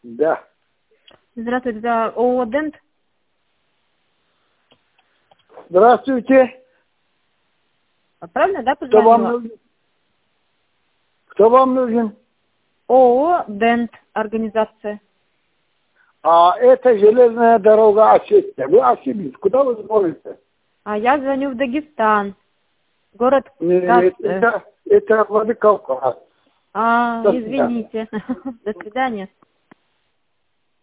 Да. Здравствуйте, это ООО «Дент». Здравствуйте. Правильно, да, Кто вам позвонила? нужен? Кто вам нужен? ООО «Дент» организация. А это железная дорога Осетия. Вы ошиблись. Куда вы звоните? А я звоню в Дагестан. Город Нет, Кас... это Владикавказ. До свидания. извините. До свидания.